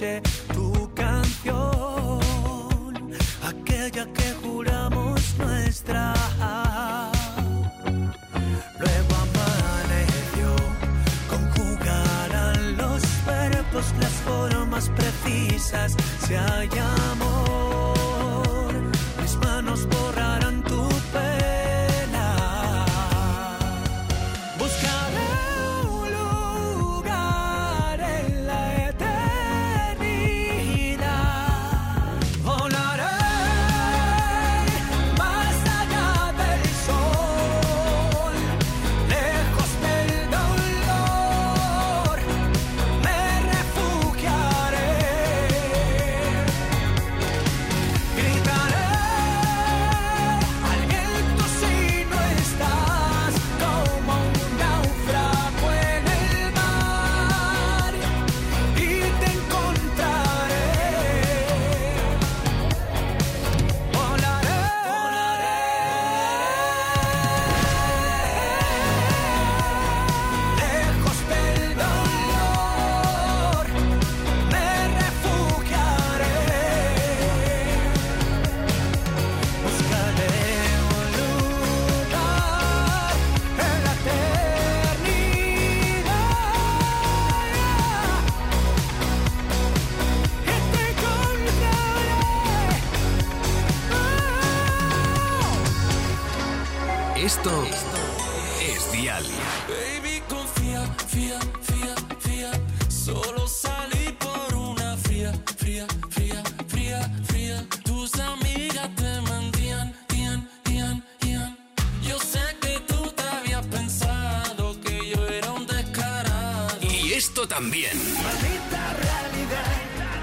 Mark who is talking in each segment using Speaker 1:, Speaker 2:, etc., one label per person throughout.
Speaker 1: escuché tu canción, aquella que juramos nuestra. Luego amaneció, conjugarán los verbos, las formas precisas, si hay amor, mis manos borrarán tu pena. Buscaré un lugar en la eternidad, volaré más allá del sol, lejos del dolor, me refugiaré, gritaré al viento si no estás, como un náufrago en el mar, y te encontraré, volaré, lejos del dolor, me refugiaré, buscaré un lugar en la eternidad, y te encontraré.
Speaker 2: Esto es Dial.
Speaker 3: Baby, confía, fía, fía, fía. Solo salí por una fría, fría, fría, fría, fría. Tus amigas te mandían, ian. Yo sé que tú te habías pensado que yo era un descarado.
Speaker 2: Y esto también.
Speaker 1: Maldita realidad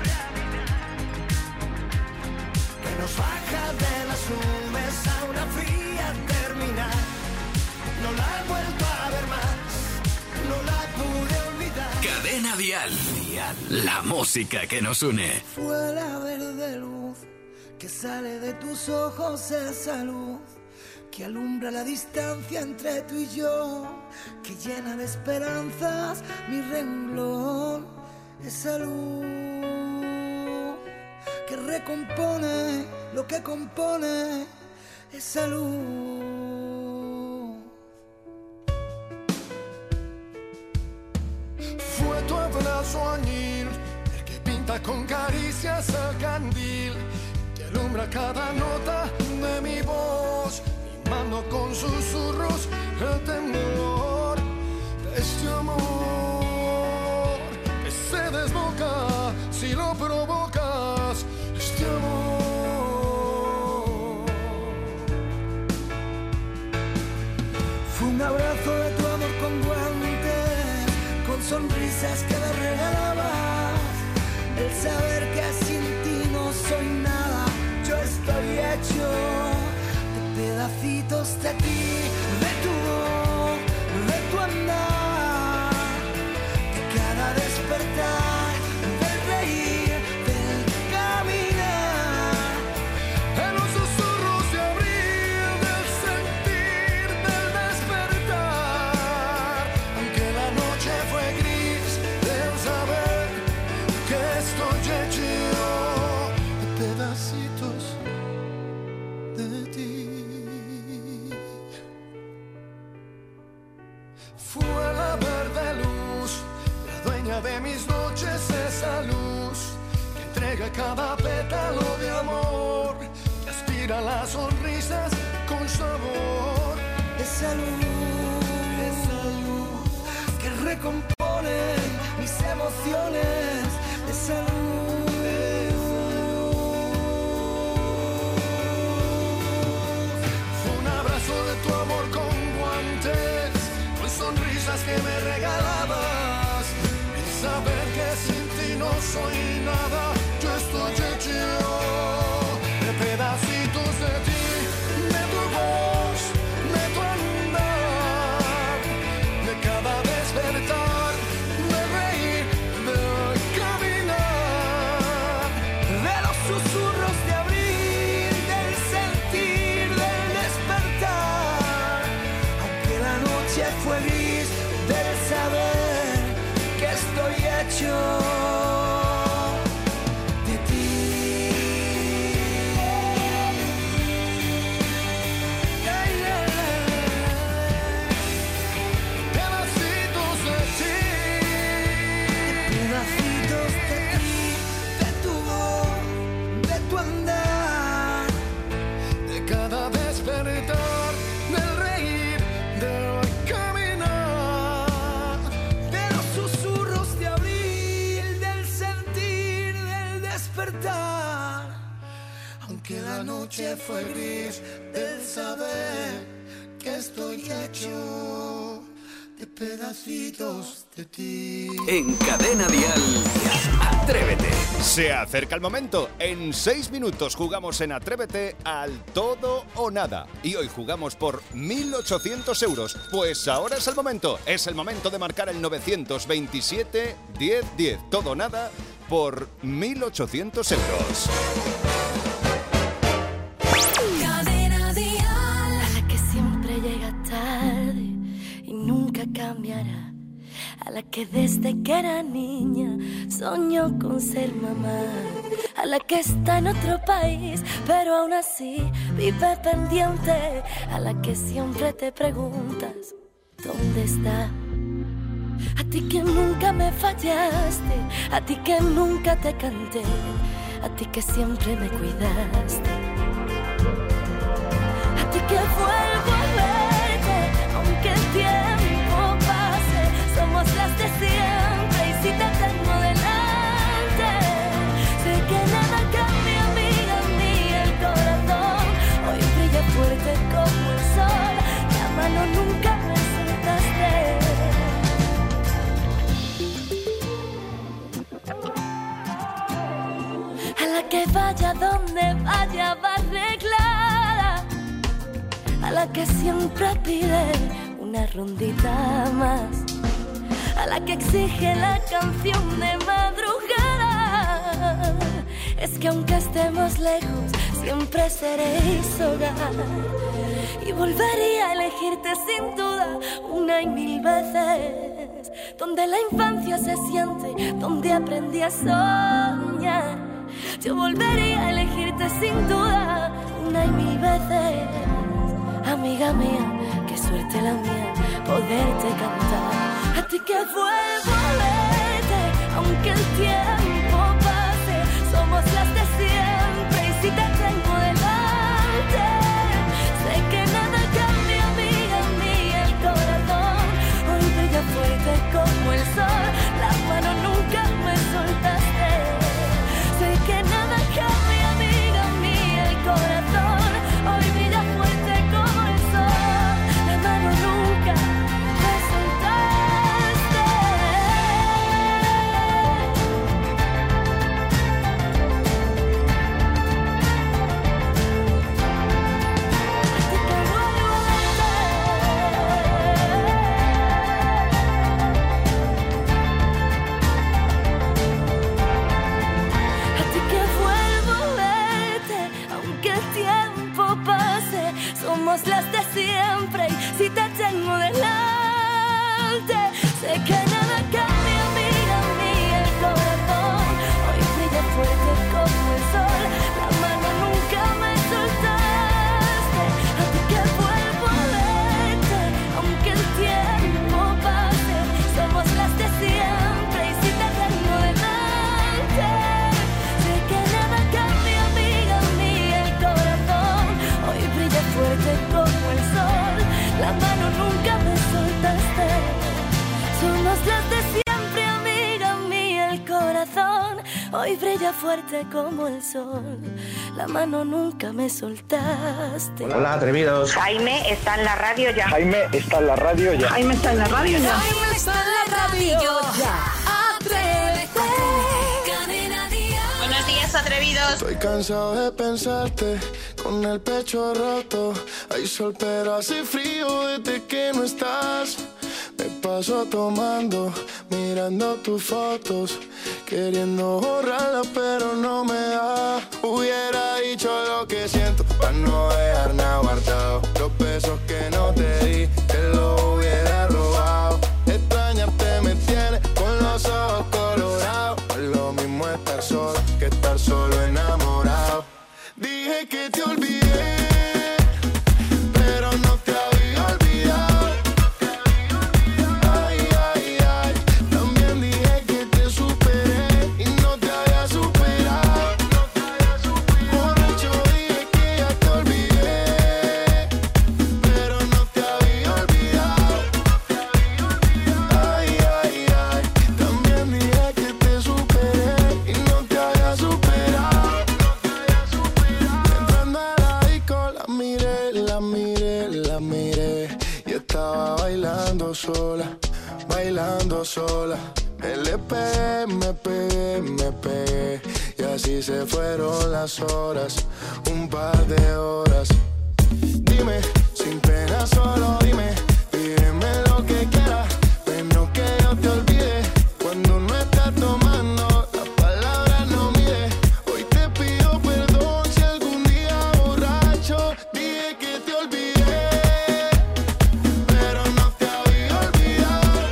Speaker 1: que nos baja de las nubes a una fría terminal. No la he vuelto a ver más, no la pude olvidar.
Speaker 2: Cadena Dial. La música que nos une.
Speaker 1: Fue la verde luz que sale de tus ojos, esa luz que alumbra la distancia entre tú y yo, que llena de esperanzas mi renglón, esa luz que recompone lo que compone, esa luz.
Speaker 4: Fue tu abrazo añil, el que pinta con caricias el candil, que alumbra cada nota de mi voz, mimando con susurros el temor de este amor que se desboca si lo provocas, este amor.
Speaker 1: Fue un abrazo de tu amor con guantes, con sonrisas que me regalabas, el saber que sin ti no soy nada, yo estoy hecho de pedacitos de ti, de tu voz, de tu andar, de cada despertar, del reír, del caminar,
Speaker 4: En los susurros de abril, del sentir, del despertar, aunque la noche fue gris, del saber que estoy hecho de pedacitos de ti. Fue la verde luz, la dueña de mis noches, esa luz que entrega cada pétalo de amor, que aspira las sonrisas con sabor.
Speaker 1: esa luz que recompone mis emociones, esa luz.
Speaker 4: Fue un abrazo de tu amor con guantes, con sonrisas que me regalabas, el saber que sin ti no soy nada, yo estoy hecho de pedacitos de ti, de tu voz, de tu andar, de cada despertar, de reír, de caminar,
Speaker 1: De los susurros de abril, del sentir, del despertar, aunque la noche fue gris, del saber que estoy hecho
Speaker 4: noche fue gris del saber que estoy hecho de pedacitos de ti.
Speaker 2: En Cadena Dial, Atrévete.
Speaker 5: Se acerca el momento. En 6 minutos jugamos en Atrévete al todo o nada. Y hoy jugamos por 1.800 euros. Pues ahora es el momento. Es el momento de marcar el 927 10 10. Todo o nada por 1.800 euros.
Speaker 6: Cadena Dial. A la que siempre llega tarde y nunca cambiará. A la que desde que era niña soñó con ser mamá. A la que está en otro país, pero aún así vive pendiente. A la que siempre te preguntas, ¿dónde está? A ti que nunca me fallaste, a ti que nunca te canté, a ti que siempre me cuidaste. A ti que vuelvo a verte, aunque el tiempo pase. Somos las de siempre y si te tengo delante, sé que nada cambia, amiga mía, el corazón hoy brilla fuerte como el sol. La mano nunca me soltaste. A la que vaya donde vaya va arreglada. A la que siempre pide una rondita más. A la que exige la canción de madrugada. Es que aunque estemos lejos, siempre seréis hogar. Y volvería a elegirte sin duda una y mil veces. Donde la infancia se siente, donde aprendí a soñar. Yo volvería a elegirte sin duda una y mil veces. Amiga mía, qué suerte la mía, poderte cantar. A ti que vuelvo a verte, aunque el tiempo pase. Somos las de siempre y si te tengo delante, sé que nada cambia, amiga mía, el corazón hoy brilla fuerte como el sol. La mano nunca me soltaste. Sé que nada cambia, amiga mía, el corazón hoy brilla fuerte como el sol. La mano nunca me soltaste. Así que vuelvo a verte. Así que vuelvo a verte, aunque el tiempo pase. Somos las de siempre y si te tengo delante, sé que nada cambia, amiga mía, el corazón hoy brilla fuerte como el sol. La mano nunca me soltaste. Así que vuelvo a verte, aunque el tiempo pase. Somos las de siempre y si te tengo delante, sé que nada cambia, amiga mía, el corazón hoy brilla fuerte como el sol. La mano nunca me soltaste. Somos las de siempre, amiga mía, el corazón hoy brilla fuerte como el sol. La mano nunca me soltaste.
Speaker 7: Hola, atrevidos.
Speaker 8: Jaime está en la radio ya.
Speaker 7: Jaime está en la radio ya.
Speaker 8: Jaime está en la radio ya.
Speaker 6: Jaime está en la radio ya. Atrévete. Cadena Dial.
Speaker 8: Buenos días, atrevidos.
Speaker 4: Estoy cansado de pensarte con el pecho roto. Hay sol pero hace frío desde que no estás. Me paso tomando, mirando tus fotos, queriendo borrarlas pero no me da. Hubiera dicho lo que siento para no dejar nada guardado. Los besos que no te di, te los hubiera robado. Extrañarte me tiene con los ojos colorados. No es lo mismo estar solo que estar solo enamorado. Dije que te olvidé, pero no te había olvidado. Ay, ay, ay. También dije que te superé y no te había superado. Borracho dije que ya te olvidé, pero no te había olvidado. bailando sola. Me pegué, y así se fueron las horas, un par de horas. Dime, sin pena, solo dime, pídeme lo que quieras, pero que yo te olvide. Cuando no estás tomando, las palabras no mide. Hoy te pido perdón si algún día borracho dije que te olvidé, pero no te había olvidado.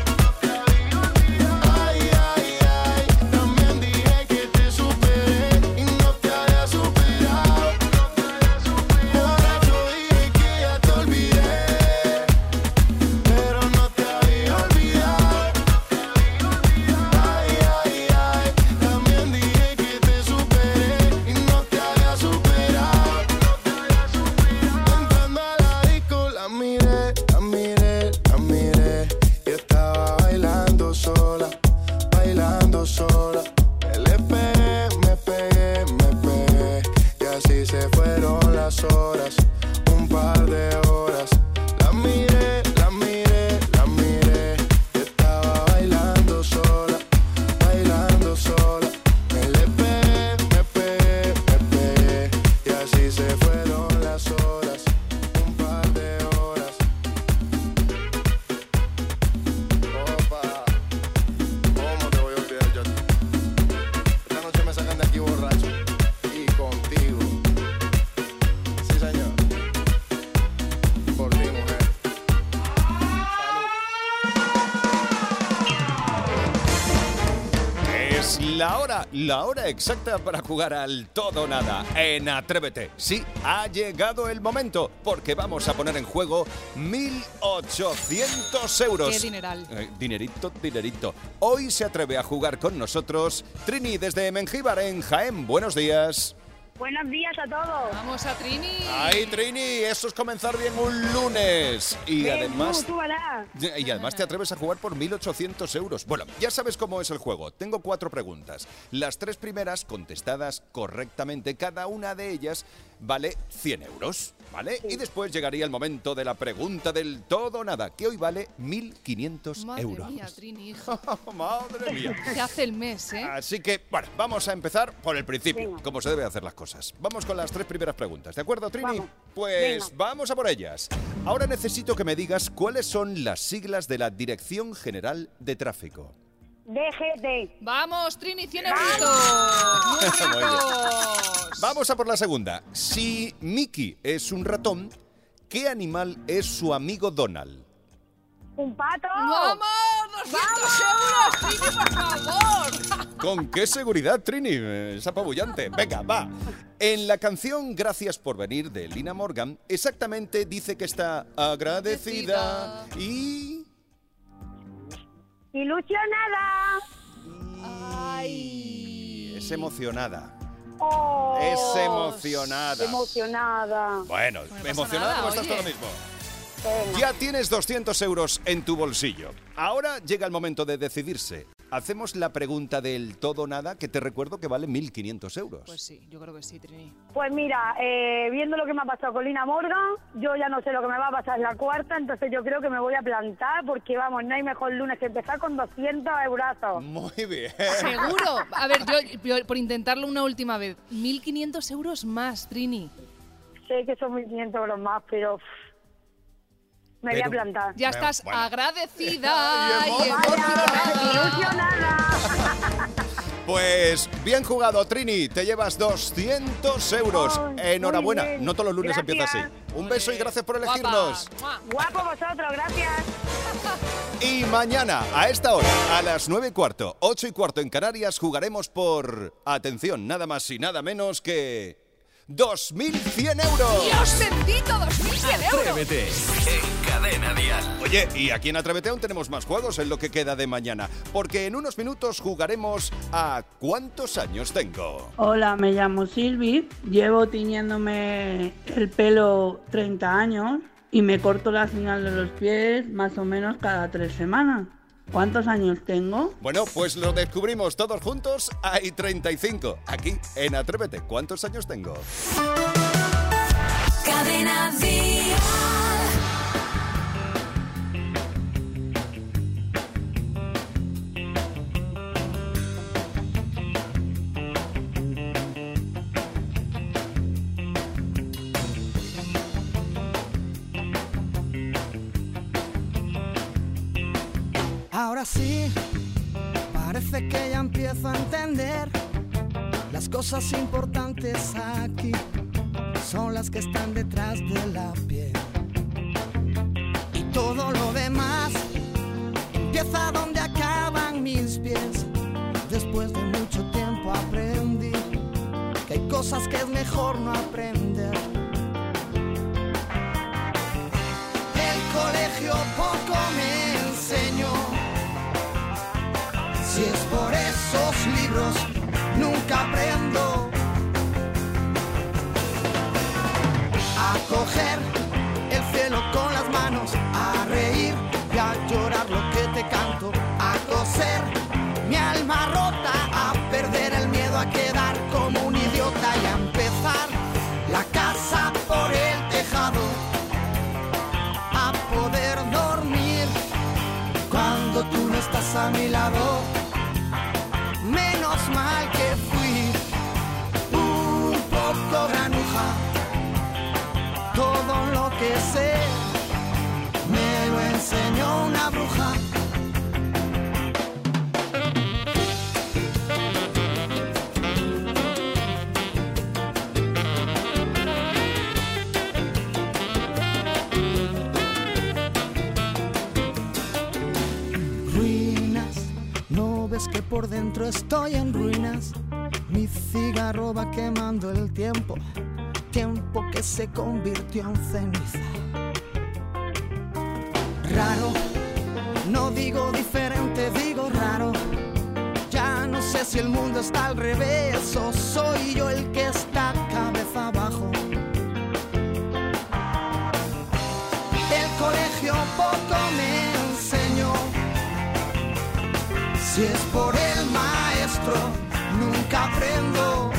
Speaker 4: Ay, ay, ay, también dije que te superé y no te había superado. Borracho dije que ya te olvidé, pero no te había olvidado. Ay, ay, ay, también dije que te superé y no te había superado. Entrando a la disco la miré, y estaba bailando sola, me pegué, y así se fueron las horas, un par de horas. La miré, y estaba bailando sola, me pegué, y así se fueron las horas, un par de horas. Opa, ¿cómo te voy a olvidar yo? Esta noche me sacan de aquí borracho y contigo. Sí, señor. Por ti, mujer.
Speaker 5: Es la hora exacta para jugar al todo o nada en Atrévete. Sí, ha llegado el momento, porque vamos a poner en juego 1.800 euros.
Speaker 9: ¡Qué dineral!
Speaker 5: Dinerito. Hoy se atreve a jugar con nosotros Trini desde Mengíbar, en Jaén. Buenos días.
Speaker 8: Buenos días a todos.
Speaker 9: ¡Vamos a Trini!
Speaker 5: ¡Ay, Trini! Eso es comenzar bien un lunes. Y además te atreves a jugar por 1.800 euros. Bueno, ya sabes cómo es el juego. Tengo 4 preguntas. Las 3 primeras contestadas correctamente, cada una de ellas vale 100 euros, ¿vale? Sí. Y después llegaría el momento de la pregunta del todo o nada, que hoy vale 1.500 euros.
Speaker 9: Madre mía, Trini, hijo.
Speaker 5: Madre mía.
Speaker 9: Se hace el mes, ¿eh?
Speaker 5: Así que, bueno, vamos a empezar por el principio,
Speaker 8: Venga.
Speaker 5: como se debe hacer las cosas. Vamos con las 3 primeras preguntas, ¿de acuerdo, Trini?
Speaker 8: Vamos.
Speaker 5: Pues
Speaker 8: Venga.
Speaker 5: vamos a por ellas. Ahora necesito que me digas cuáles son las siglas de la Dirección General de Tráfico.
Speaker 8: DGT.
Speaker 9: ¡Vamos, Trini, 100 euritos!
Speaker 5: Muy bien.
Speaker 9: ¡Euritos!
Speaker 5: Vamos a por la segunda. Si Mickey es un ratón, ¿qué animal es su amigo Donald?
Speaker 8: Un pato.
Speaker 9: ¡Vamos! ¡200 euros, Trini, por favor!
Speaker 5: ¿Con qué seguridad, Trini? Es apabullante. Venga, va. En la canción Gracias por venir de Lina Morgan, exactamente dice que está agradecida y...
Speaker 8: Ilusionada.
Speaker 9: ¡Ay!
Speaker 5: Es emocionada.
Speaker 8: Oh,
Speaker 5: Es emocionada.
Speaker 8: Emocionada.
Speaker 5: Bueno,
Speaker 9: pasa
Speaker 5: emocionada
Speaker 9: nada,
Speaker 5: como estás
Speaker 9: oye.
Speaker 5: tú ahora mismo.
Speaker 8: Venga.
Speaker 5: Ya tienes 200 euros en tu bolsillo. Ahora llega el momento de decidirse. Hacemos la pregunta del todo o nada, que te recuerdo que vale 1.500 euros.
Speaker 9: Pues sí, yo creo que sí, Trini.
Speaker 8: Pues mira, viendo lo que me ha pasado con Lina Morgan, yo ya no sé lo que me va a pasar en la cuarta, entonces yo creo que me voy a plantar porque, vamos, no hay mejor lunes que empezar con 200 eurazos.
Speaker 5: Muy bien.
Speaker 9: ¿Seguro? A ver, yo por intentarlo una última vez, 1.500 euros más, Trini.
Speaker 8: Sé que son 1.500 euros más, pero me voy a plantar.
Speaker 9: Ya
Speaker 5: Bueno,
Speaker 9: estás
Speaker 5: bueno.
Speaker 9: agradecida
Speaker 5: Y
Speaker 9: y
Speaker 8: Vaya,
Speaker 9: emocionada.
Speaker 8: ilusionada.
Speaker 5: Pues bien jugado, Trini. Te llevas 200 euros.
Speaker 8: Ay,
Speaker 5: Enhorabuena.
Speaker 8: muy bien.
Speaker 5: No todos los lunes
Speaker 8: Gracias.
Speaker 5: empieza así. Un beso y gracias por
Speaker 9: Guapa.
Speaker 5: elegirnos.
Speaker 9: ¡Mua!
Speaker 8: Guapo vosotros, gracias.
Speaker 5: Y mañana, a esta hora, a las 9:15, 8:15 en Canarias, jugaremos por, atención, nada más y nada menos que 2.100 euros.
Speaker 9: ¡Dios bendito! ¡2.100 euros!
Speaker 2: Atrévete en Cadena Dial.
Speaker 5: Oye, y aquí en Atrévete aún tenemos más juegos en lo que queda de mañana, porque en unos minutos jugaremos a ¿cuántos años tengo?
Speaker 10: Hola, me llamo Silvi, llevo tiñéndome el pelo 30 años y me corto la señal de los pies más o menos cada 3 semanas. ¿Cuántos años tengo?
Speaker 5: Bueno, pues lo descubrimos todos juntos. Hay 35. Aquí en Atrévete. ¿Cuántos años tengo?
Speaker 6: Cadena Dial.
Speaker 1: Ahora sí, parece que ya empiezo a entender. Las cosas importantes aquí son las que están detrás de la piel. Y todo lo demás empieza donde acaban mis pies. Después de mucho tiempo aprendí que hay cosas que es mejor no aprender. El colegio poco me enseñó. Si es por esos libros, nunca aprendo a coger el cielo con las manos, a reír y a llorar lo que te canto, a coser mi alma rota, a perder el miedo a quedar como un idiota y a empezar la casa por el tejado, a poder dormir cuando tú no estás a mi lado. Menos mal que fui un poco granuja. Todo lo que sé me lo enseñó una bruja. Que por dentro estoy en ruinas. Mi cigarro va quemando el tiempo, tiempo que se convirtió en ceniza. Raro, no digo diferente, digo raro. Ya no sé si el mundo está al revés o soy yo el que está cabeza abajo. El colegio poco me enseñó. Si es por el maestro, nunca aprendo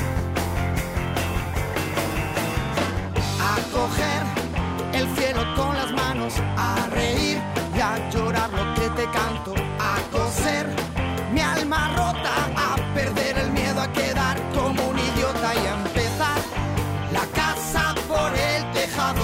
Speaker 1: a coger el cielo con las manos, a reír y a llorar lo que te canto, a coser mi alma rota, a perder el miedo a quedar como un idiota y a empezar la casa por el tejado,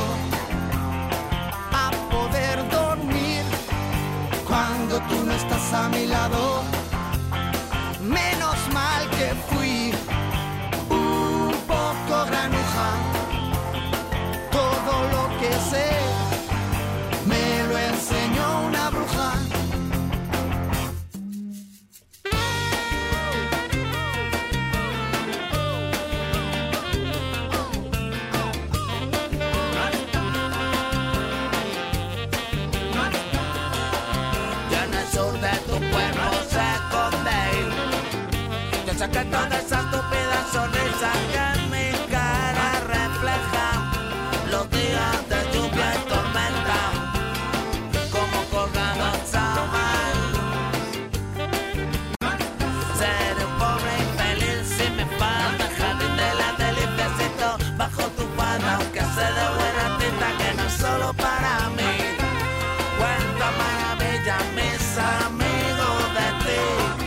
Speaker 1: a poder dormir cuando tú no estás a mi lado. Menos mal que fui un poco granuja. Todo lo que sé me lo enseñó una bruja.
Speaker 3: Ya en el sur de tu pueblo se esconde. Yo sé que toda esa estúpida sonrisa que en mi cara refleja los días de lluvia y tormenta, como colgados a mal. Seré un pobre infeliz si me falta el jardín de la deliciacito bajo tu falda, aunque sé de buena tinta que no es solo para mí. Cuenta maravilla mis amigos de ti.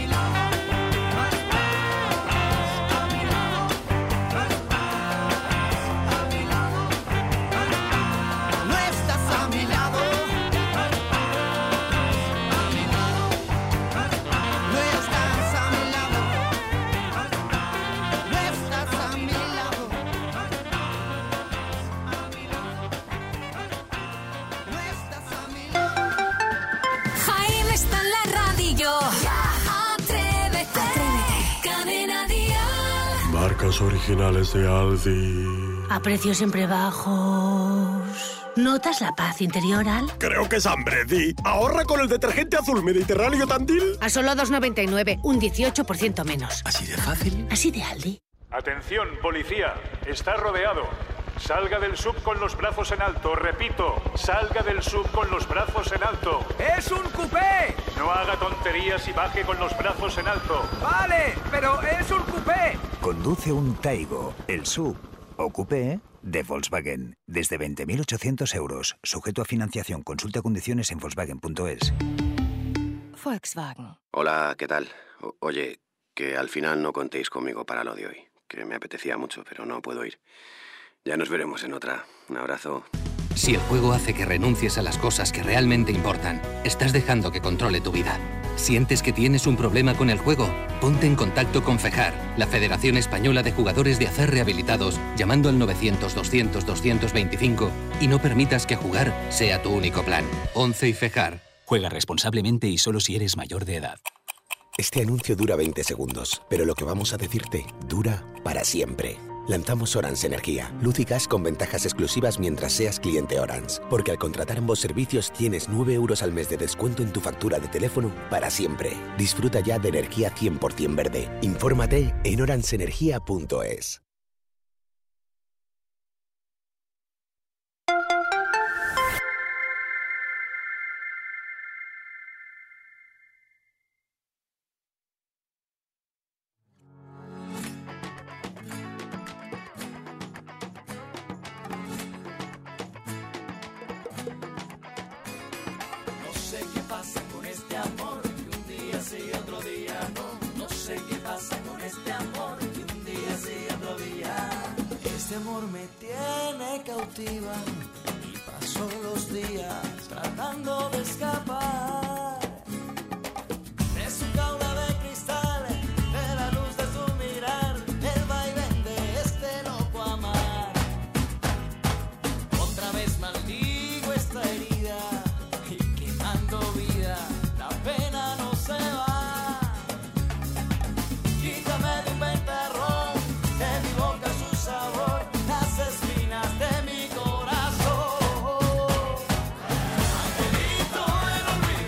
Speaker 11: Jaime está en la radio. Atrévete. Cadena Dial.
Speaker 12: Marcas originales de Aldi.
Speaker 13: A precios siempre bajos. ¿Notas la paz interior, Al?
Speaker 12: Creo que es hambre, Di. Ahorra con el detergente azul Mediterráneo Tandil.
Speaker 13: A solo 2,99, un 18% menos.
Speaker 12: ¿Así de fácil?
Speaker 13: Así de Aldi.
Speaker 14: Atención, policía. Está rodeado. Salga del sub con los brazos en alto. Repito, salga del sub con los brazos en alto.
Speaker 15: ¡Es un coupé!
Speaker 14: No haga tonterías y baje con los brazos en alto.
Speaker 15: Vale, pero es un coupé.
Speaker 16: Conduce un Taigo, el sub o coupé de Volkswagen. Desde 20.800 euros. Sujeto a financiación. Consulta condiciones en Volkswagen.es.
Speaker 17: Volkswagen.
Speaker 18: Hola, ¿qué tal? Oye, que al final no contéis conmigo para lo de hoy. Que me apetecía mucho, pero no puedo ir. Ya nos veremos en otra. Un abrazo.
Speaker 2: Si el juego hace que renuncies a las cosas que realmente importan, estás dejando que controle tu vida.
Speaker 19: ¿Sientes que tienes un problema con el juego? Ponte en contacto con FEJAR, la Federación Española de Jugadores de Acer Rehabilitados, llamando al 900-200-225 y no permitas que jugar sea tu único plan. 11 y FEJAR.
Speaker 20: Juega responsablemente y solo si eres mayor de edad.
Speaker 21: Este anuncio dura 20 segundos, pero lo que vamos a decirte dura para siempre. Lanzamos Orange Energía, luz y gas con ventajas exclusivas mientras seas cliente Orange. Porque al contratar ambos servicios tienes 9 euros al mes de descuento en tu factura de teléfono para siempre. Disfruta ya de energía 100% verde. Infórmate en orangeenergia.es.
Speaker 1: Este amor me tiene cautiva y paso los días tratando de escapar de su jaula de cristal, de la luz de su mirar, el vaivén de este loco amar. Otra vez maldigo esta herida y quemando vida, la pena no se va. Quítame de un ventarrón, de mi boca su sabor, las espinas de mi corazón. Angelito, el olvido.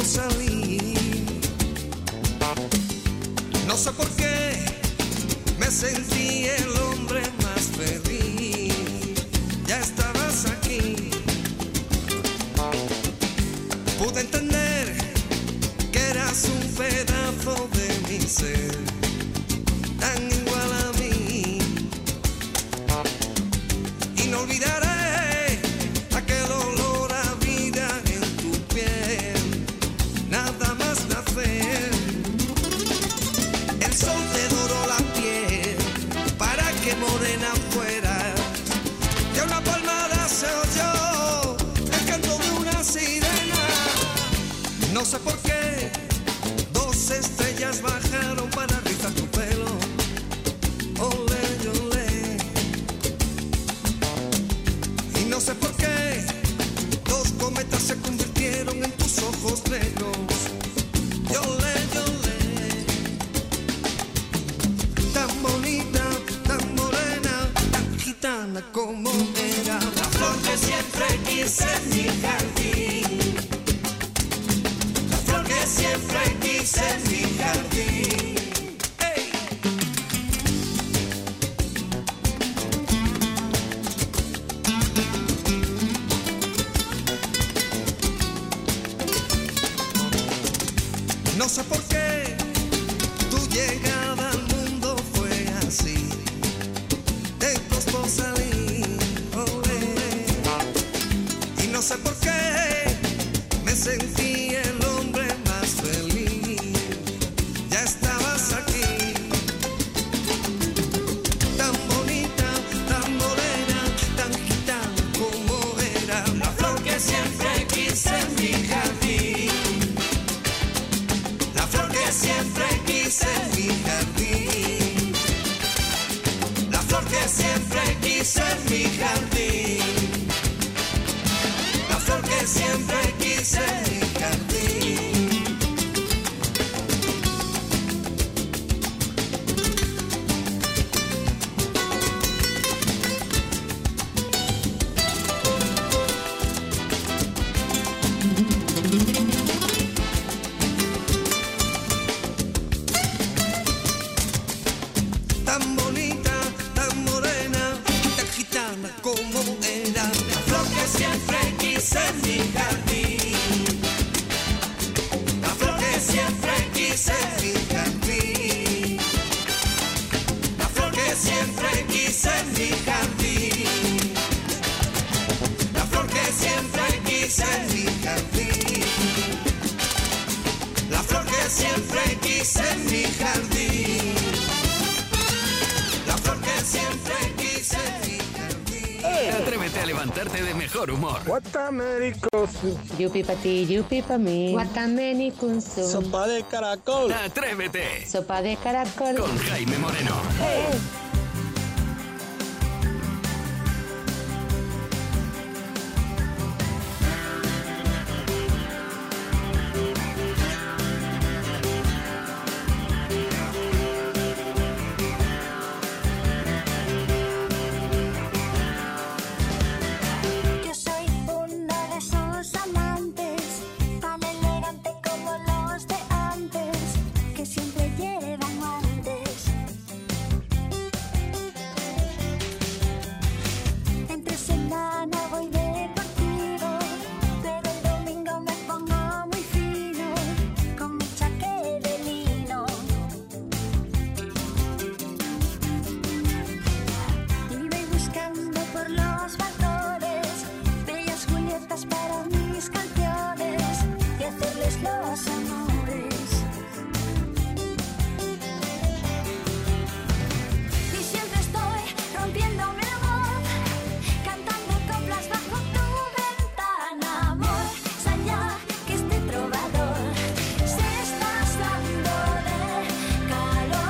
Speaker 1: salir. No sé por qué me sentí el hombre más feliz. Ya estabas aquí. Pude entender que eras un pedazo de mi ser, tan igual a mí. Y no olvidaré aquel olor a vida en tu piel, nada más nacer. El sol te doró la piel para que morena fuera. De una palmada se oyó el canto de una sirena. No sé por qué dos estrellas bajaron para rizar tu pelo. Olé, olé. Y no sé por qué dos cometas se convirtieron en tus ojos negros. Olé, olé. Tan bonita, tan morena, tan gitana como era. La flor que siempre quise en mi jardín. La flor que siempre quise en mi jardín. ¡Ey! No sé por qué tu llegada al mundo fue así. Te costó salir, olé. Y no sé por qué me sentí el hombre más feliz. Ya estabas aquí. Tan bonita, tan morena, tan gitana como era. La flor que siempre quise en mi jardín. La flor que siempre quise en mi jardín. La flor que siempre quise en mi jardín. La flor que siempre quise en mi jardín. Tan bonita, tan morena, tan gitana como era. La flor que siempre quise en mi jardín. La flor que siempre quise en mi jardín. La flor que siempre quise en mi jardín. La flor que siempre quise en mi jardín. La flor que siempre quise en mi jardín. La flor que siempre quise en mi jardín.
Speaker 2: Atrévete a levantarte de mejor humor.
Speaker 7: Yupi pa' ti, yupi pa' mí. Guatameni con su.
Speaker 12: Sopa de caracol.
Speaker 2: Atrévete.
Speaker 7: Sopa de caracol.
Speaker 2: Con Jaime Moreno.
Speaker 6: Yo soy una de sus amantes, tan elegante como los de antes, que siempre llevan guantes. Entre semana voy deportivo, pero el domingo me pongo muy fino, con mi chaqué de lino. Y voy buscando por los balcones bellas Julietas para mis canciones y hacerles los amores. Y siempre estoy rompiéndome la voz, cantando coplas bajo tu ventana, amor. Allá que este trovador se está dando de calor.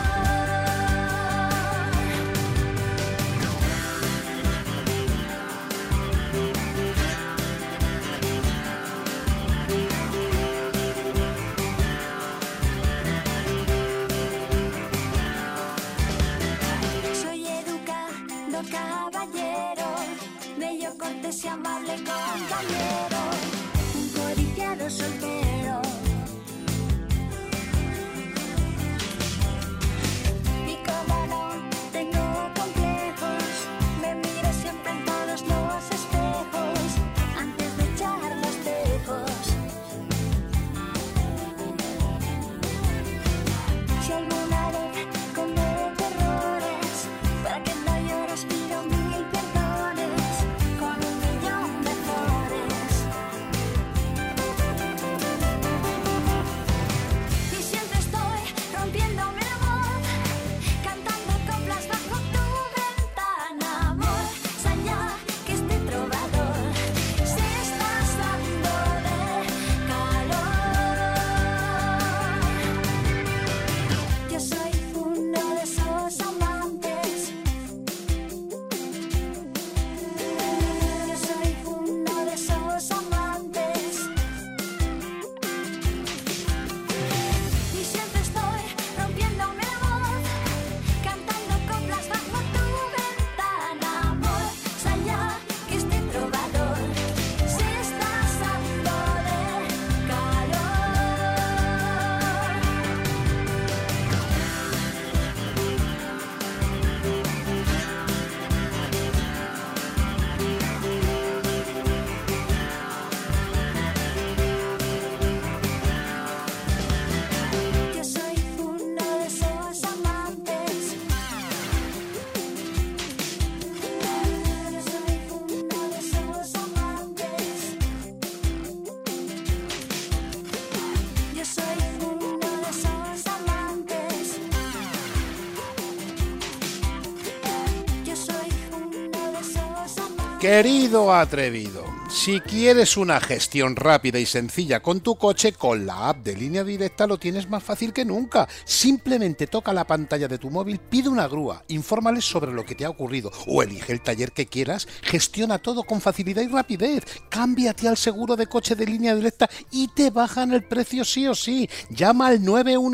Speaker 4: Querido atrevido, si quieres una gestión rápida y sencilla con tu coche, con la app de Línea Directa lo tienes más fácil que nunca. Simplemente toca la pantalla de tu móvil, pide una grúa, infórmales sobre lo que te ha ocurrido o elige el taller que quieras, gestiona todo con facilidad y rapidez. Cámbiate al seguro de coche de Línea Directa y te bajan el precio sí o sí. Llama al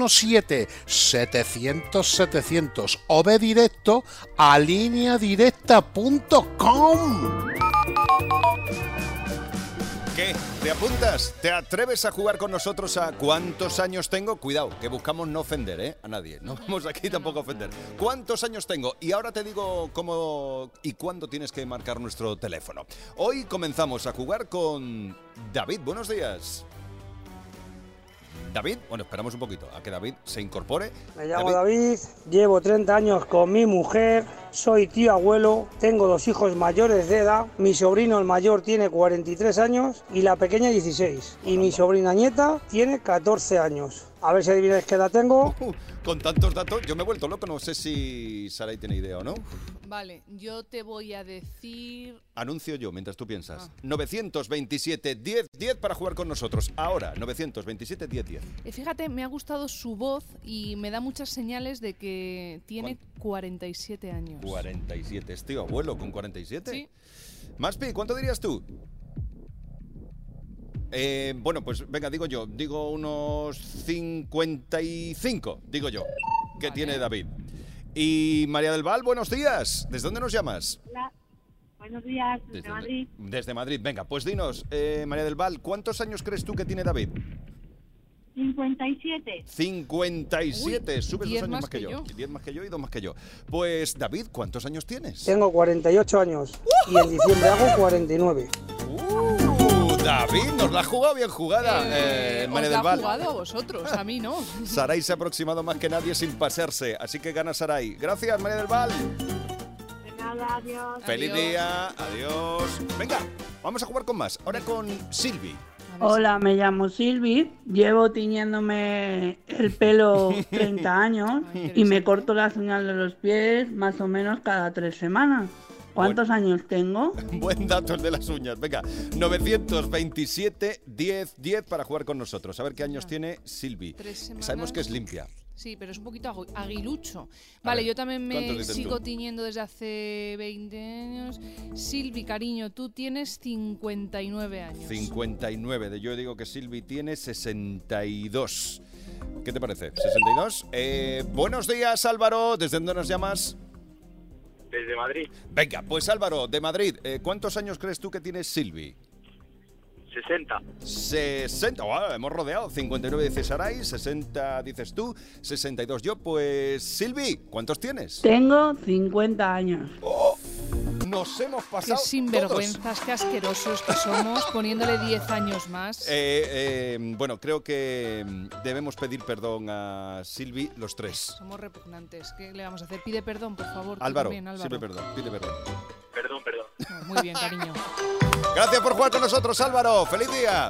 Speaker 4: 917-700-700 o ve directo a lineadirecta.com.
Speaker 5: ¿Qué? ¿Te apuntas? ¿Te atreves a jugar con nosotros a cuántos años tengo? Cuidado, que buscamos no ofender, a nadie. No vamos aquí tampoco a ofender. ¿Cuántos años tengo? Y ahora te digo cómo y cuándo tienes que marcar nuestro teléfono. Hoy comenzamos a jugar con David. Buenos días. David, bueno, esperamos un poquito a que David se incorpore.
Speaker 22: Me llamo David, llevo 30 años con mi mujer, soy tío abuelo, tengo 2 hijos mayores de edad, mi sobrino el mayor tiene 43 años y la pequeña 16. Y mi sobrina nieta tiene 14 años. A ver si adivináis qué edad tengo.
Speaker 5: Con tantos datos, yo me he vuelto loco, no sé si Saray tiene idea o no.
Speaker 9: Vale, yo te voy a decir...
Speaker 5: Anuncio yo, mientras tú piensas. 927-10-10 para jugar con nosotros. Ahora, 927-10-10.
Speaker 9: Fíjate, me ha gustado su voz y me da muchas señales de que tiene 47 años.
Speaker 5: 47, ¿es tío abuelo con 47?
Speaker 9: Sí.
Speaker 5: Maspi, ¿cuánto dirías tú? Bueno, pues venga, digo unos 55, digo yo, que vale. Tiene David. Y María del Val, buenos días. ¿Desde dónde nos llamas?
Speaker 23: Hola, buenos días, desde Madrid.
Speaker 5: Desde Madrid, venga, pues dinos, María del Val, ¿cuántos años crees tú que tiene David?
Speaker 23: 57.
Speaker 5: 57, subes 2 años más que
Speaker 23: yo.
Speaker 5: 10 más que yo y 2 más que yo. Pues David, ¿cuántos años tienes?
Speaker 22: Tengo 48 años y en diciembre hago 49.
Speaker 5: David, nos la ha jugado bien jugada, María del Val.
Speaker 9: Os la ha jugado a vosotros, a mí no.
Speaker 5: Saray se ha aproximado más que nadie sin pasarse, así que gana Saray. Gracias, María del Val.
Speaker 23: De nada, adiós.
Speaker 5: Feliz día, adiós. Venga, vamos a jugar con más. Ahora con Silvi.
Speaker 10: Hola, me llamo Silvi, llevo tiñéndome el pelo 30 años y me corto las uñas de los pies más o menos cada 3 semanas. ¿Cuántos años tengo?
Speaker 5: Buen dato el de las uñas. Venga, 927-10-10 para jugar con nosotros. A ver qué años tiene Silvi. Sabemos que es limpia.
Speaker 9: Sí, pero es un poquito aguilucho. Vale, yo también me sigo tiñendo desde hace 20 años. Silvi, cariño, tú tienes 59 años.
Speaker 5: 59. Yo digo que Silvi tiene 62. ¿Qué te parece? ¿62? Buenos días, Álvaro. ¿Desde dónde nos llamas?
Speaker 24: Desde Madrid.
Speaker 5: Venga, pues Álvaro, de Madrid, ¿cuántos años crees tú que tienes Silvi? 60. Oh, hemos rodeado. 59 dice Saray, 60 dices tú, 62 yo. Pues Silvi, ¿cuántos tienes?
Speaker 10: Tengo 50 años.
Speaker 5: ¡Oh! Nos hemos pasado.
Speaker 9: Qué sinvergüenzas,
Speaker 5: todos.
Speaker 9: Qué asquerosos que somos, poniéndole 10 años más.
Speaker 5: Bueno, creo que debemos pedir perdón a Silvi los 3.
Speaker 9: Somos repugnantes. ¿Qué le vamos a hacer? Pide perdón, por favor.
Speaker 5: Álvaro,
Speaker 9: también, Álvaro.
Speaker 5: pide perdón.
Speaker 24: Perdón.
Speaker 9: Muy bien, cariño.
Speaker 5: Gracias por jugar con nosotros, Álvaro. ¡Feliz día!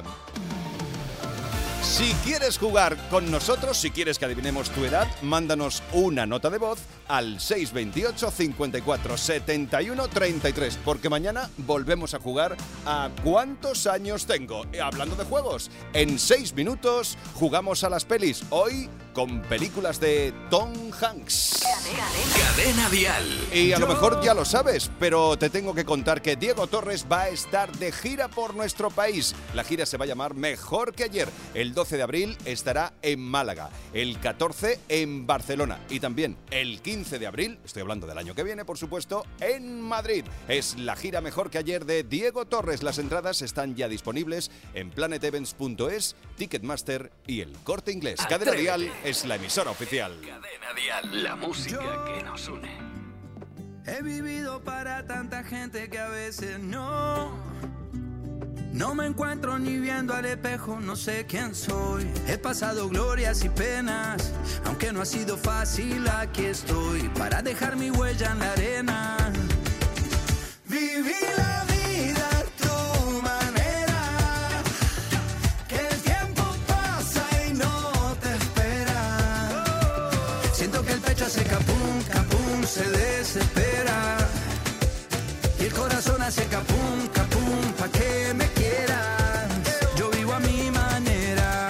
Speaker 5: Si quieres jugar con nosotros, si quieres que adivinemos tu edad, mándanos una nota de voz al 628 54 71 33, porque mañana volvemos a jugar a ¿cuántos años tengo? Hablando de juegos, en 6 minutos jugamos a las pelis. Hoy con películas de Tom Hanks.
Speaker 2: Cadena Dial.
Speaker 5: Y a lo mejor ya lo sabes, pero te tengo que contar que Diego Torres va a estar de gira por nuestro país. La gira se va a llamar Mejor que Ayer. El 12 de abril estará en Málaga, el 14 en Barcelona y también el 15 de abril, estoy hablando del año que viene, por supuesto, en Madrid. Es la gira Mejor que Ayer de Diego Torres. Las entradas están ya disponibles en planetevents.es, Ticketmaster y El Corte Inglés. Cadena Dial es la emisora oficial.
Speaker 2: Cadena Dial, la música que nos une.
Speaker 1: He vivido para tanta gente que a veces no me encuentro ni viendo al espejo, no sé quién soy. He pasado glorias y penas, aunque no ha sido fácil, aquí estoy para dejar mi huella en la arena. Viví la vida a tu manera, que el tiempo pasa y no te espera. Siento que el pecho hace capum, capum, se desespera y el corazón hace hace capum, capum, pa' que me quieras. Yo vivo a mi manera.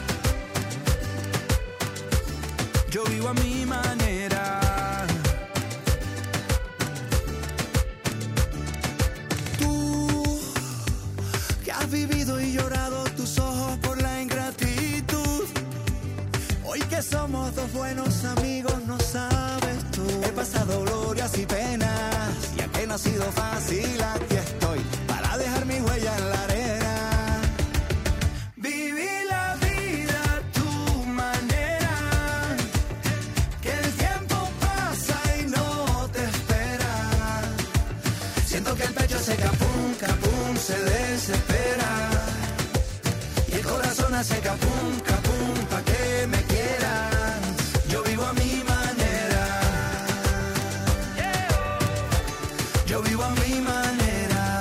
Speaker 1: Yo vivo a mi manera. Tú, que has vivido y llorado tus ojos por la ingratitud. Hoy que somos dos buenos amigos, no sabes tú. He pasado glorias y penas, y aunque no ha sido fácil, aquí estoy para dejar mi huella en la arena. Viví la vida a tu manera, que el tiempo pasa y no te espera. Siento que el pecho hace capum, capum, se desespera. Y el corazón hace capum, capum, pa' que me quieras. Yo vivo a mi manera. Yo vivo a mi manera.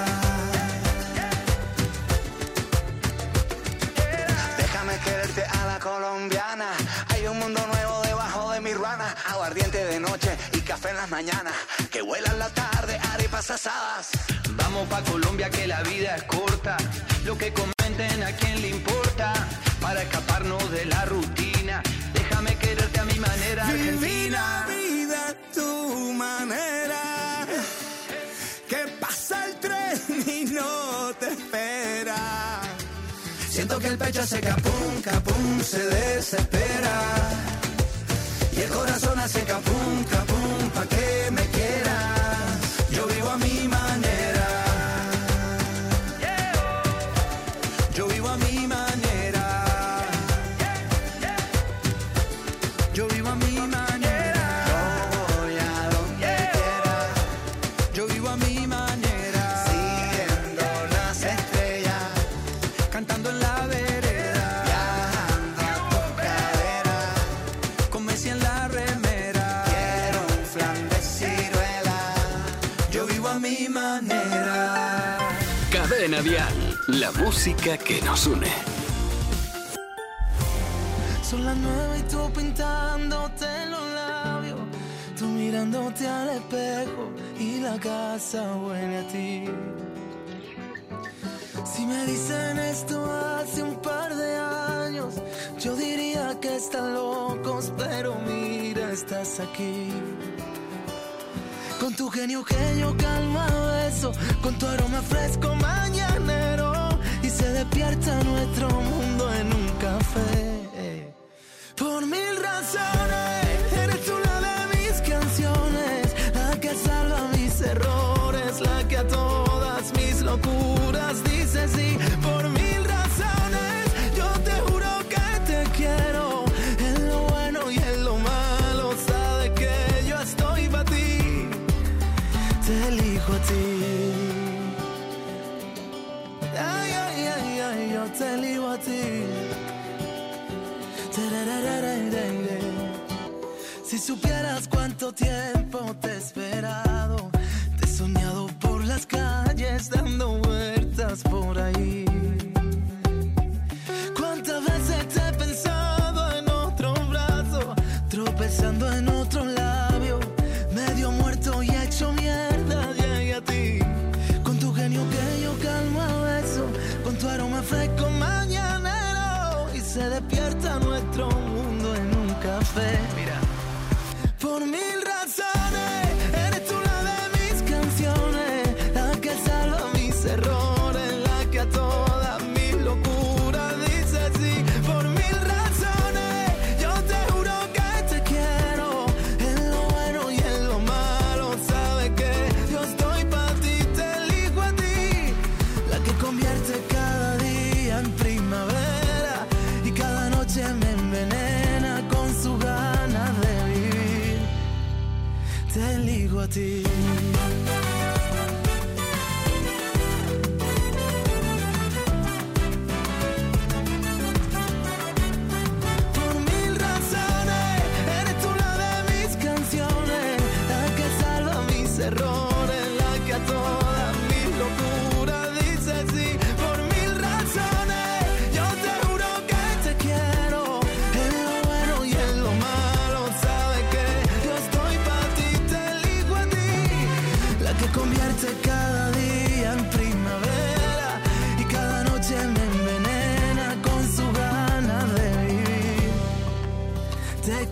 Speaker 1: Déjame quererte a la colombiana. Hay un mundo nuevo debajo de mi ruana. Aguardiente de noche y café en las mañanas. Que vuelan la tarde, arepas asadas. Vamos pa' Colombia que la vida es corta. Lo que comenten a quién le importa. Para escaparnos de la rutina. Déjame quererte a mi manera, Argentina. Viví la vida a tu manera. Que pasa el tren y no te espera. Siento que el pecho hace capum, capum, se desespera. Y el corazón hace capum, capum, pa' que me quieras. Yo vivo a mi manera. Yo vivo a mi manera. Yo vivo a mi manera. Yo voy a donde quiera. Yo vivo a mi manera. Siguiendo las estrellas, cantando en la vereda. Viajando a tu cadera, con Messi en la remera. Quiero un flan de ciruela. Yo vivo a mi manera.
Speaker 2: Cadena Dial, la música que nos une.
Speaker 1: Son las 9 y tú pintándote los labios, tú mirándote al espejo y la casa huele a ti. Si me dicen esto hace un par de años, yo diría que están locos, pero mira, estás aquí. Con tu genio que yo calmo a beso, con tu aroma fresco mañanero, y se despierta nuestro mundo en un café. Por mil razones, eres tú la de mis canciones, la que salva mis errores, la que a todas mis locuras dice sí. Por mil razones, yo te juro que te quiero, en lo bueno y en lo malo, sabes que yo estoy para ti, te elijo a ti. Ay, ay, ay, ay, yo te elijo a ti. Si supieras cuánto tiempo te he esperado, te he soñado por las calles dando vueltas por ahí. Cuántas veces te he pensado en otro brazo, tropezando en otro labio, medio muerto y hecho mierda, llegué a ti. Con tu genio que yo calmo a beso, con tu aroma fresco mañanero, y se despierta nuestro mundo en un café. Mira. Por mil razones, eres tú la de mis canciones, la que salva mis errores, la que a todos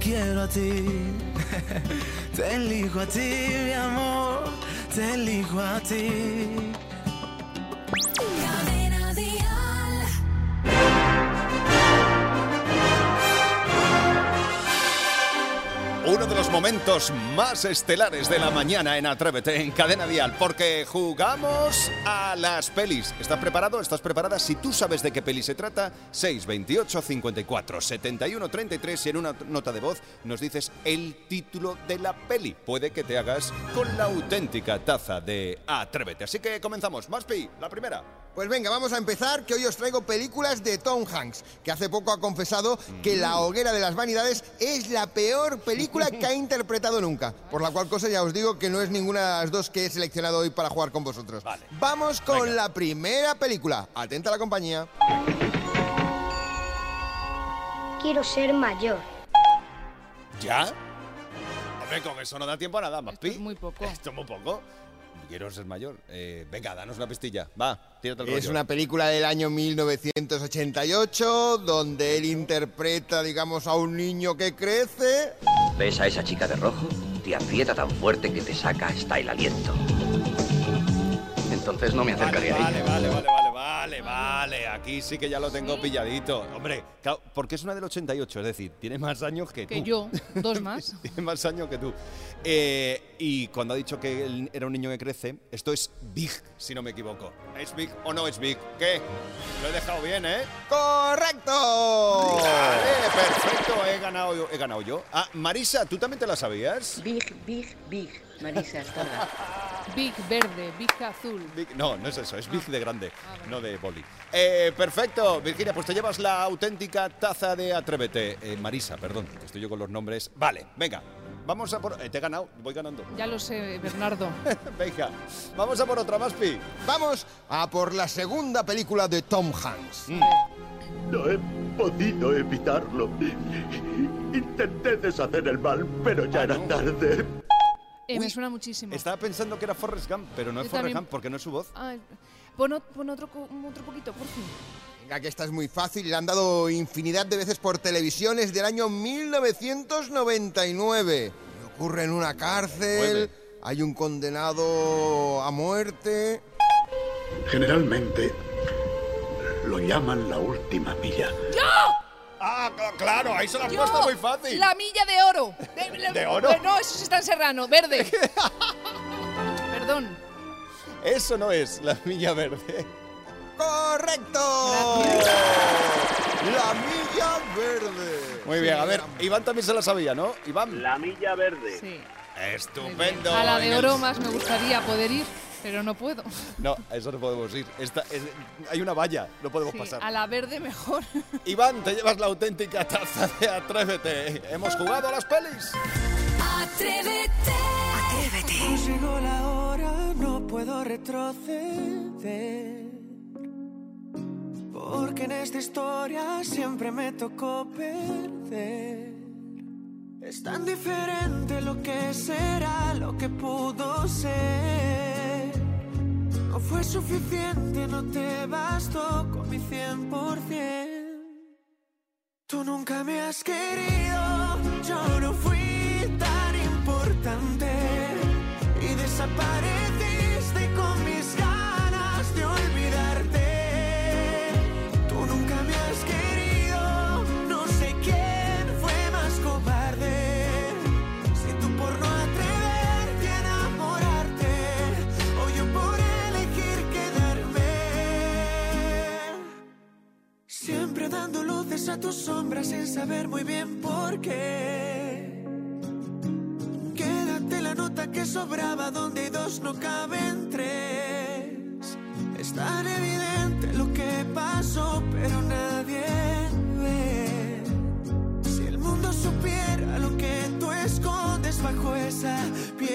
Speaker 1: quiero a ti. Te elijo a ti, mi amor, te elijo a ti.
Speaker 6: Cadena Dial.
Speaker 5: Uno de los momentos más estelares de la mañana en Atrévete en Cadena Dial, porque jugamos a las pelis. ¿Estás preparado? ¿Estás preparada? Si tú sabes de qué peli se trata, 628 54 71 33 y en una nota de voz nos dices el título de la peli. Puede que te hagas con la auténtica taza de Atrévete. Así que comenzamos. Maspi, la primera.
Speaker 3: Pues venga, vamos a empezar, que hoy os traigo películas de Tom Hanks, que hace poco ha confesado que La hoguera de las vanidades es la peor película que ha interpretado nunca. Por la cual cosa ya os digo que no es ninguna de las dos que he seleccionado hoy para jugar con vosotros. Vale. Vamos con la primera película. Atenta a la compañía.
Speaker 8: Quiero ser mayor.
Speaker 5: ¿Ya? Hombre, con eso no da tiempo a nada, Maspi.
Speaker 9: Esto es muy poco.
Speaker 5: Esto es muy poco. Quiero ser mayor. Venga, danos una pistilla. Va, tírate el rollo.
Speaker 3: Es una película del año 1988 donde él interpreta, digamos, a un niño que crece.
Speaker 11: ¿Ves a esa chica de rojo? Te aprieta tan fuerte que te saca hasta el aliento. Entonces no me acercaré a ella.
Speaker 5: Vale. Aquí sí que ya lo tengo pilladito. Hombre, claro, porque es una del 88, es decir, tiene más años que tú.
Speaker 9: Que yo, 2 más.
Speaker 5: Tiene más años que tú. Y cuando ha dicho que él era un niño que crece, esto es Big, si no me equivoco. ¿Es Big o no es Big? ¿Qué? Lo he dejado bien, ¿eh?
Speaker 3: ¡Correcto!
Speaker 5: Vale, perfecto, he ganado yo. Ah, Marisa, ¿tú también te la sabías?
Speaker 7: Big. Marisa, es toda.
Speaker 9: Big verde, Big azul.
Speaker 5: No es eso, es Big de grande, no de boli. Perfecto, Virginia, pues te llevas la auténtica taza de Atrévete. Marisa, perdón, estoy yo con los nombres. Vale, venga, vamos a por... te he ganado, voy ganando.
Speaker 9: Ya lo sé, Bernardo.
Speaker 5: Venga, vamos a por otra, Maspi.
Speaker 3: Vamos a por la segunda película de Tom Hanks.
Speaker 12: No he podido evitarlo. Intenté deshacer el mal, pero ya era tarde.
Speaker 9: Me suena muchísimo.
Speaker 5: Estaba pensando que era Forrest Gump, pero no es Forrest Gump porque no es su voz.
Speaker 9: Pon otro poquito, por fin.
Speaker 3: Venga, que esta es muy fácil. Le han dado infinidad de veces por televisión. Es del año 1999. Y ocurre en una cárcel. Hay un condenado a muerte.
Speaker 12: Generalmente lo llaman la última milla.
Speaker 9: ¡Yo!
Speaker 5: Ah, claro, ahí se lo has puesto muy fácil.
Speaker 9: La milla de oro.
Speaker 5: ¿De oro?
Speaker 9: No, eso sí está en Serrano, verde. Perdón.
Speaker 5: Eso no es la milla verde.
Speaker 3: ¡Correcto!
Speaker 9: Gracias.
Speaker 3: La milla verde.
Speaker 5: Muy bien, a ver, Iván también se la sabía, ¿no? Iván.
Speaker 24: La milla verde.
Speaker 9: Sí.
Speaker 5: Estupendo.
Speaker 9: A la de oro más me gustaría poder ir, pero no puedo.
Speaker 5: No, a eso no podemos ir. Hay una valla, no podemos pasar.
Speaker 9: A la verde mejor.
Speaker 5: Iván, te llevas la auténtica taza de Atrévete. ¿Hemos jugado a las pelis?
Speaker 6: Atrévete.
Speaker 1: Llegó la hora, no puedo retroceder. Porque en esta historia siempre me tocó perder. Es tan diferente lo que será, lo que pudo ser. No fue suficiente, no te bastó con mi 100%. Tú nunca me has querido, yo no fui tan importante. Y desapareciste con mis ganas de olvidarte. Tú nunca me has querido, no sé quién fue más cobarde. Si tú por no atreverte a enamorarte, o yo por elegir quedarme. Siempre dando luces a tus sombras sin saber muy bien por qué. La nota que sobraba donde hay 2 no caben 3. Es tan evidente lo que pasó, pero nadie ve. Si el mundo supiera lo que tú escondes bajo esa piel.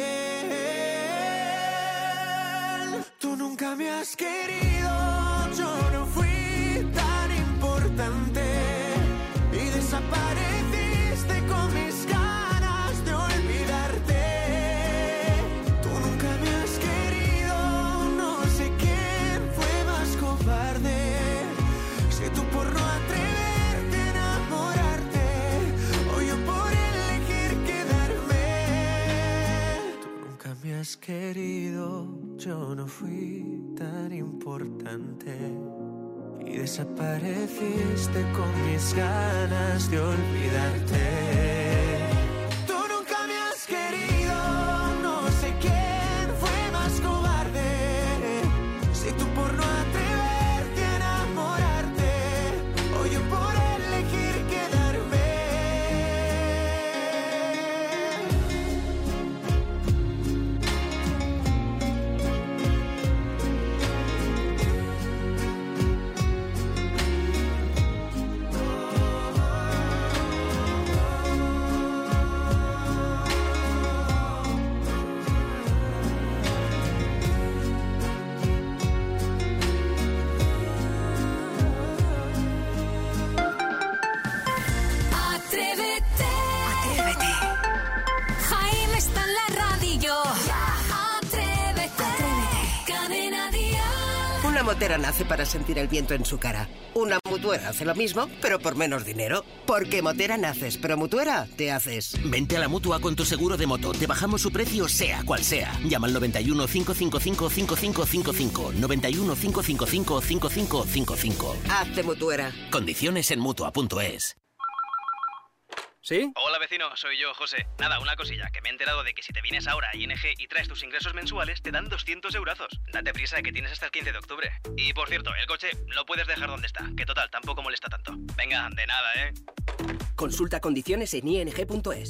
Speaker 1: Tú nunca me has querido, yo no fui tan importante. Y desapareciste con mis ganas de olvidarte. Tú nunca me has querido, no sé quién fue más cobarde.
Speaker 13: yo no fui tan importante y desapareciste con mis ganas de olvidarte. Tú nunca me has querido, no sé quién fue más cobarde. Si tú por no atreverte a enamorarte, o yo por elegir quedarme.
Speaker 14: Una motera nace para sentir el viento en su cara. Una mutuera hace lo mismo, pero por menos dinero. Porque motera naces, pero mutuera te haces.
Speaker 15: Vente a la Mutua con tu seguro de moto. Te bajamos su precio sea cual sea. Llama al 91 555 5555. 91 555 5555.
Speaker 14: Hazte mutuera.
Speaker 15: Condiciones en Mutua.es.
Speaker 16: ¿Sí?
Speaker 25: Hola vecino, soy yo, José. Nada, una cosilla, que me he enterado de que si te vienes ahora a ING y traes tus ingresos mensuales, te dan 200 eurazos. Date prisa, que tienes hasta el 15 de octubre. Y por cierto, el coche lo puedes dejar donde está, que total, tampoco molesta tanto. Venga, de nada, ¿eh?
Speaker 14: Consulta condiciones en ing.es.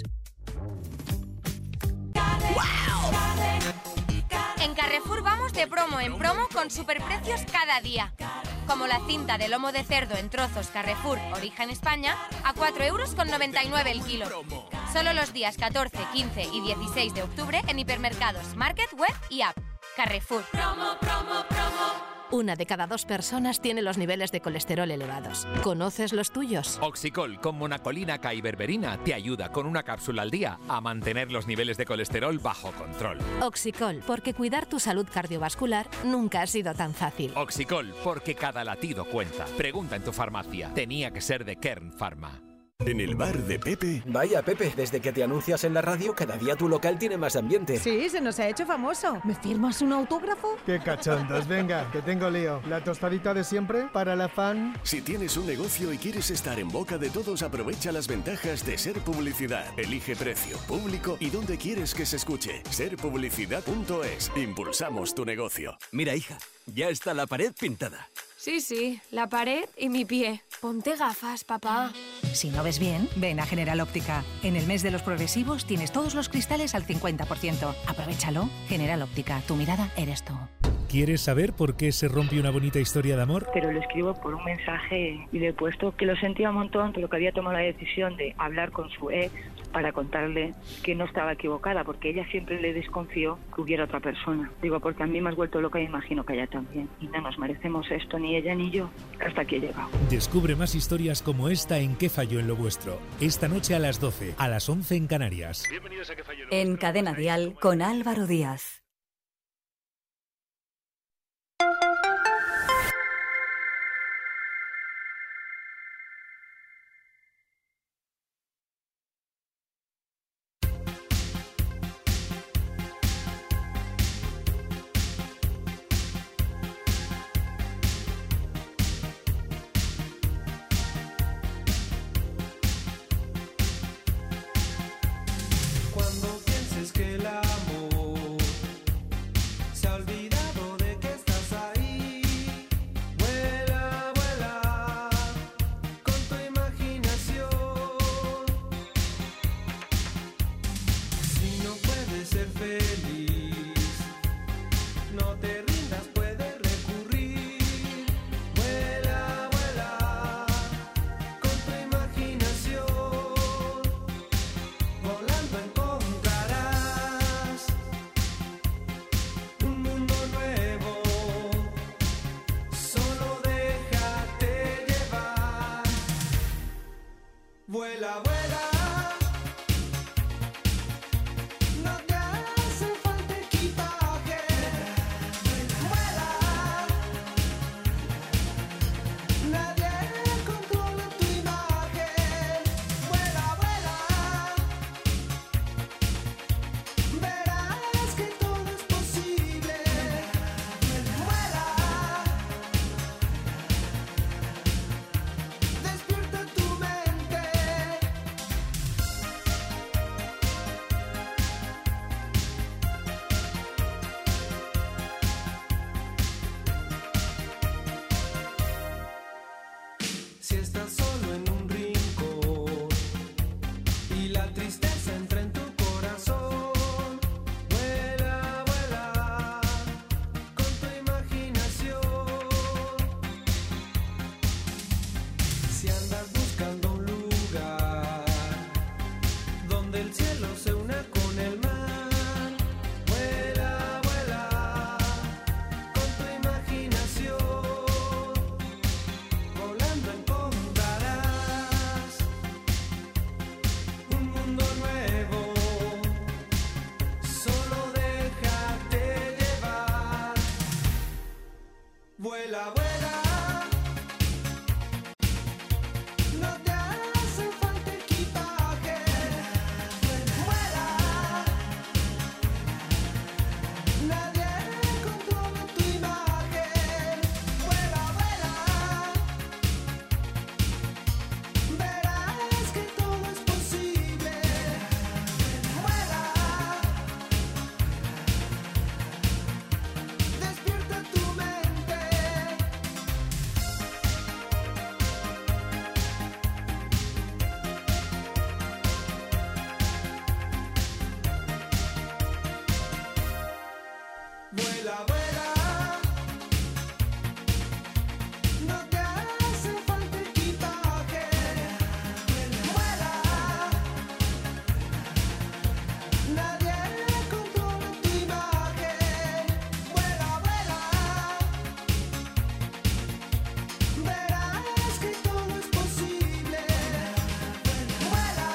Speaker 26: En Carrefour vamos de promo en promo con superprecios cada día. Como la cinta de lomo de cerdo en trozos Carrefour Origen España a 4,99 € el kilo. Solo los días 14, 15 y 16 de octubre en hipermercados, market, web y app. Carrefour. Promo, promo, promo.
Speaker 17: Una de cada 2 personas tiene los niveles de colesterol elevados. ¿Conoces los tuyos?
Speaker 27: Oxicol con monacolina K y berberina te ayuda con una cápsula al día a mantener los niveles de colesterol bajo control.
Speaker 17: Oxicol, porque cuidar tu salud cardiovascular nunca ha sido tan fácil.
Speaker 27: Oxicol, porque cada latido cuenta. Pregunta en tu farmacia. Tenía que ser de Kern Pharma.
Speaker 28: En el bar de Pepe.
Speaker 29: Vaya, Pepe, desde que te anuncias en la radio, cada día tu local tiene más ambiente.
Speaker 30: Sí, se nos ha hecho famoso. ¿Me firmas un autógrafo?
Speaker 31: ¡Qué cachondos! Venga, que tengo lío. La tostadita de siempre para la fan.
Speaker 28: Si tienes un negocio y quieres estar en boca de todos, aprovecha las ventajas de Ser Publicidad. Elige precio, público y dónde quieres que se escuche. Serpublicidad.es. Impulsamos tu negocio.
Speaker 32: Mira, hija, ya está la pared pintada.
Speaker 33: Sí, la pared y mi pie. Ponte gafas, papá.
Speaker 34: Si no ves bien, ven a General Óptica. En el mes de los progresivos tienes todos los cristales al 50%. Aprovéchalo. General Óptica, tu mirada eres tú.
Speaker 35: ¿Quieres saber por qué se rompe una bonita historia de amor?
Speaker 36: Pero lo escribo por un mensaje y le he puesto que lo sentía un montón, pero que había tomado la decisión de hablar con su ex para contarle que no estaba equivocada, porque ella siempre le desconfió que hubiera otra persona. Digo, porque a mí me has vuelto loca y imagino que a ella también. Y no nos merecemos esto, ni ella ni yo, hasta aquí he llegado.
Speaker 35: Descubre más historias como esta en ¿Qué falló en lo vuestro? Esta noche a las 12, a las 11 en Canarias.
Speaker 37: Bienvenidos a ¿Qué falló en lo vuestro? En Cadena Dial con Álvaro Díaz.
Speaker 1: Vuela, vuela. No te hace falta equipaje. Vuela. Nadie controla tu imagen. Vuela, vuela. Verás que todo es posible. Vuela, vuela. No te hace falta equipaje. Vuela. Nadie controla tu imagen. Vuela, vuela. Verás que todo es posible. Vuela.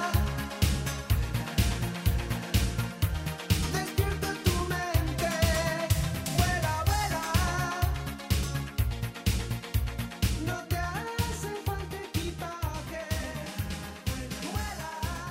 Speaker 1: Despierta tu mente. Vuela, vuela. No te hace falta equipaje. Vuela.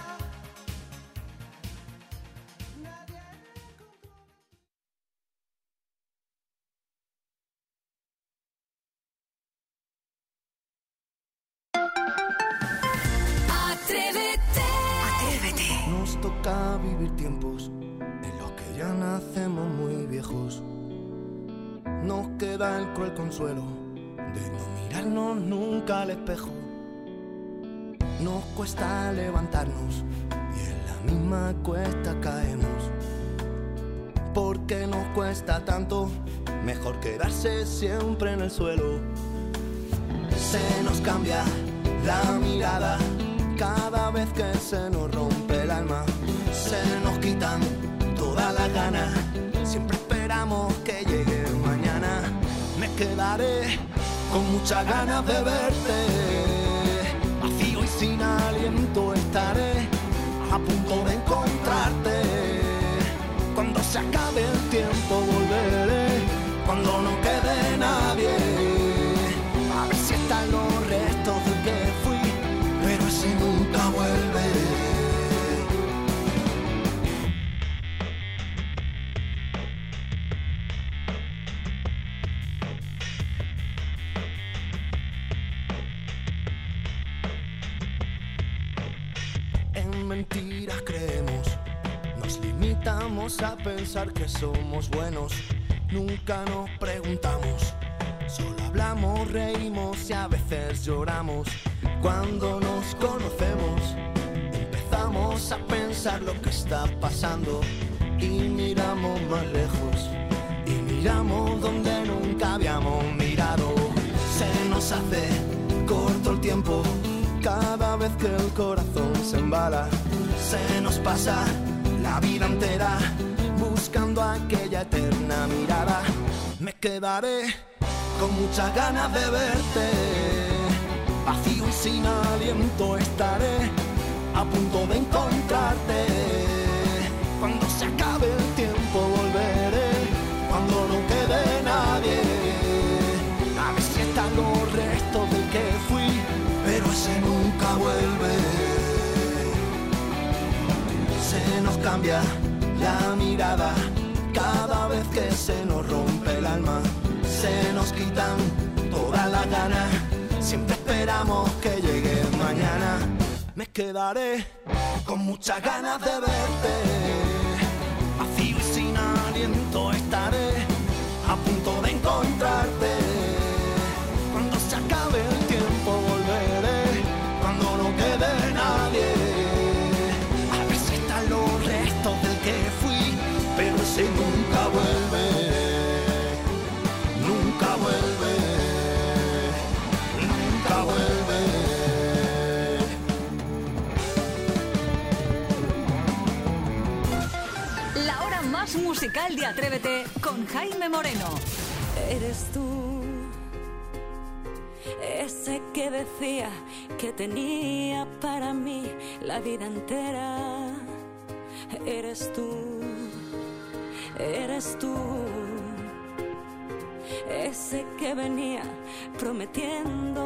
Speaker 2: Atrévete.
Speaker 1: Nos toca vivir tiempos en los que ya nacemos muy viejos. Nos queda el cruel consuelo de no mirarnos nunca al espejo. Nos cuesta levantarnos y en la misma cuesta caemos. Porque nos cuesta tanto, mejor quedarse siempre en el suelo. Se nos cambia la mirada cada vez que se nos rompe el alma. Se nos quitan todas las ganas, siempre esperamos que llegue mañana. Me quedaré con muchas ganas de verte, vacío y sin aliento estaré, a punto de encontrarte. Cuando se acabe el tiempo volveré, cuando no quede nadie, a ver si están los restos de que fui, pero ese nunca vuelve. En mentiras creemos, nos limitamos a pensar que somos buenos. Nunca nos preguntamos, solo hablamos, reímos y a veces lloramos. Cuando nos conocemos, empezamos a pensar lo que está pasando y miramos más lejos y miramos donde nunca habíamos mirado. Se nos hace corto el tiempo cada vez que el corazón se embala. Se nos pasa la vida entera buscando aquella eterna mirada. Me quedaré con muchas ganas de verte, vacío y sin aliento estaré, a punto de encontrarte. Cuando se acabe el tiempo volveré, cuando no quede nadie, a ver si están los restos del que fui, pero ese nunca vuelve. Se nos cambia la mirada cada vez que se nos rompe el alma. Se nos quitan todas las ganas, siempre esperamos que llegue mañana. Me quedaré con muchas ganas de verte, vacío y sin aliento estaré, a punto de encontrarte. Cuando se acabe el tiempo volveré, cuando no quede nadie, a ver si están los restos del que fui, pero ese nunca vuelve, nunca vuelve, nunca vuelve.
Speaker 37: La hora más musical de Atrévete con Jaime Moreno.
Speaker 6: Eres tú, ese que decía que tenía para mí la vida entera. Eres tú, ese que venía prometiendo